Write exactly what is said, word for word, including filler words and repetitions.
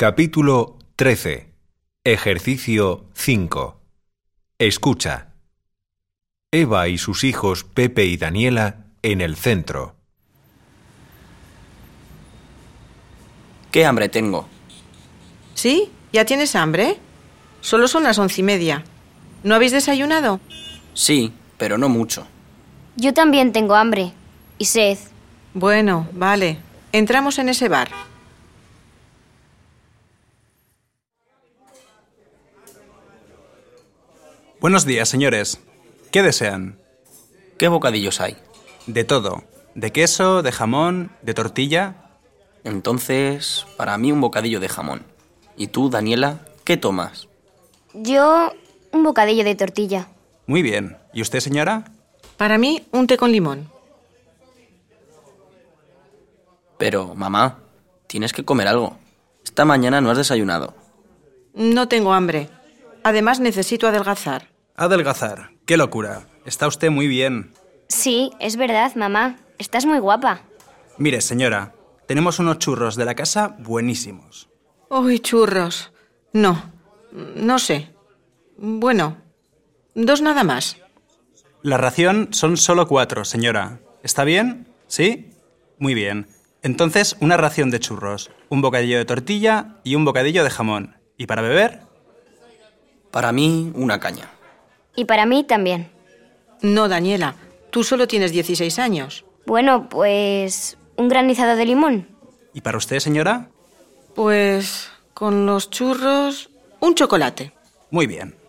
Capítulo trece. Ejercicio cinco. Escucha. Eva y sus hijos Pepe y Daniela en el centro. ¡Qué hambre tengo! ¿Sí? ¿Ya tienes hambre? Solo son las once y media. ¿No habéis desayunado? Sí, pero no mucho. Yo también tengo hambre y sed. Bueno, vale. Entramos en ese bar. Buenos días, señores. ¿Qué desean? ¿Qué bocadillos hay? De todo. De queso, de jamón, de tortilla. Entonces, para mí un bocadillo de jamón. ¿Y tú, Daniela, qué tomas? Yo, un bocadillo de tortilla. Muy bien. ¿Y usted, señora? Para mí, un té con limón. Pero, mamá, tienes que comer algo. Esta mañana no has desayunado. No tengo hambre. Además, necesito adelgazar. Adelgazar. ¡Qué locura! Está usted muy bien. Sí, es verdad, mamá. Estás muy guapa. Mire, señora, tenemos unos churros de la casa buenísimos. ¡Uy, churros! No, no sé. Bueno, dos nada más. La ración son solo cuatro, señora. ¿Está bien? ¿Sí? Muy bien. Entonces, una ración de churros, un bocadillo de tortilla y un bocadillo de jamón. ¿Y para beber? Para mí, una caña. Y para mí también. No, Daniela, tú solo tienes dieciséis años. Bueno, pues un granizado de limón. ¿Y para usted, señora? Pues con los churros, un chocolate. Muy bien.